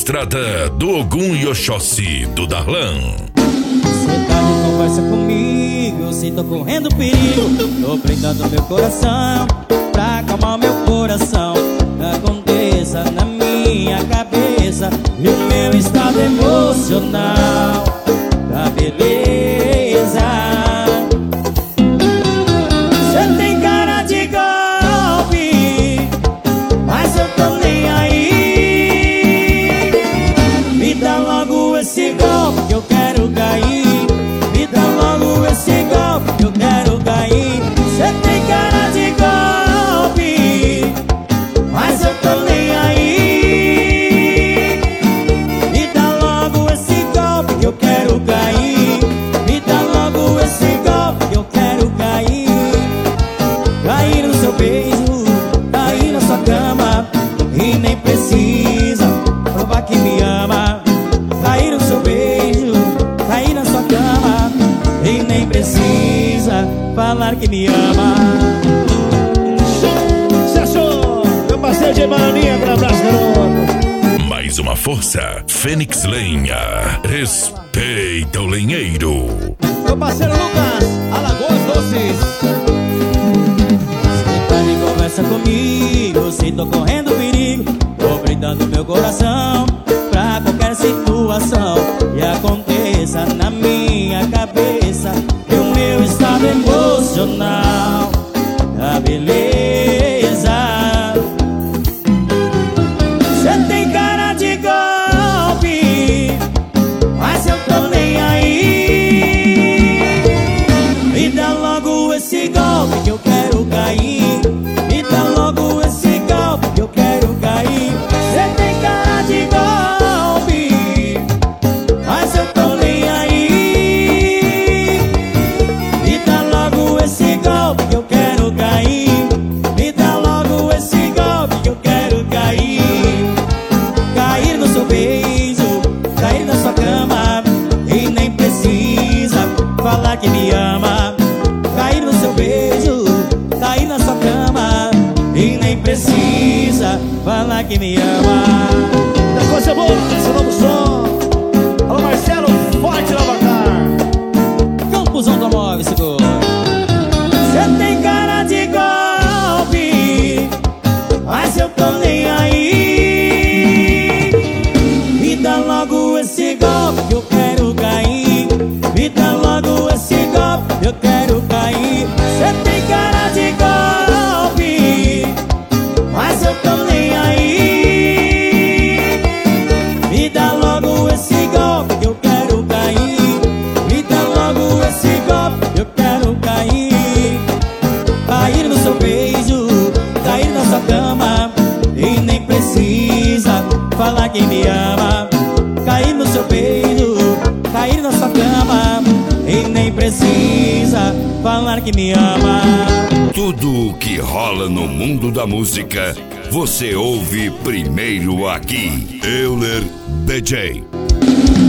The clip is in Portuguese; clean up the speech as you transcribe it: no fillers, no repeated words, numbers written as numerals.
estrada do Ogum e Oxóssi do Darlan. Cê tá de conversa comigo, se tô correndo perigo, tô prendendo meu coração pra acalmar meu coração. Aconteça na minha cabeça e o meu estado emocional. Tá beleza. Cê tem cara de golpe, mas eu tô nem aí. Me dá logo esse golpe que eu quero cair. Me dá logo esse golpe que eu quero cair. Cê tem cara de golpe, mas eu tô nem aí. Me dá logo esse golpe que eu quero cair. Me dá logo esse golpe que eu quero cair. Cair no seu beijo, cair na sua cama e nem precisa provar que me ama. Cair no seu beijo, cair na sua cama e nem precisa falar que me ama. Você achou? Meu parceiro de Maninha, um abraço, garoto. Mais uma força, Fênix Lenha. Respeita o lenheiro. Meu parceiro Lucas, Alagoas Doces. Cê tá de conversa comigo, se tô correndo perigo, tô brindando meu coração pra qualquer situação que aconteça na minha cabeça e o meu estado emocional. Tá beleza. Cê tem cara de golpe, mas eu tô nem aí. Me dá logo esse golpe que eu quero cair. Me dá logo esse golpe que eu quero cair. Cê tem cara de golpe, mas eu tô nem aí. Me dá logo esse golpe que eu quero cair. Me dá logo esse golpe que eu quero cair. Cair no seu beijo, cair na sua cama e nem precisa falar que me ama. Cair no seu beijo, cair na sua cama e nem precisa falar que me ama. Da coisa boa, esse novo som. Alô, Marcelo, forte Lavacar. Campos Automóveis Seguro. Cê tem cara de golpe, mas eu tô nem aí. Me dá logo esse golpe que eu quero cair. Me dá logo esse golpe que eu quero cair. Cê tem cara de golpe, mas eu tô nem aí. Me dá logo esse golpe que eu quero cair. Me dá logo esse golpe que eu quero cair. Cair no seu beijo, cair na sua cama e nem precisa falar que me ama. Cair no seu beijo, cair na sua cama e nem precisa falar que me ama. Tudo o que rola no mundo da música, você ouve primeiro aqui. Euler DJ.